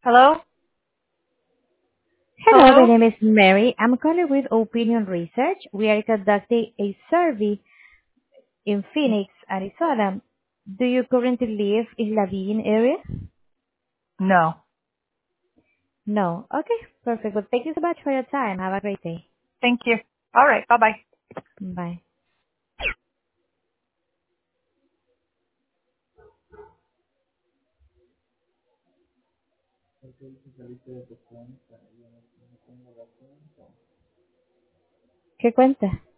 Hello? Hello, my Hello? name is Mary. I'm calling with Opinion Research. We are conducting a survey in Phoenix, Arizona. Do you currently live in Laveen area? No. No. Okay, perfect. Well, thank you so much for your time. Have a great day. Thank you. All right. Bye-bye. Bye. ¿Qué cuenta?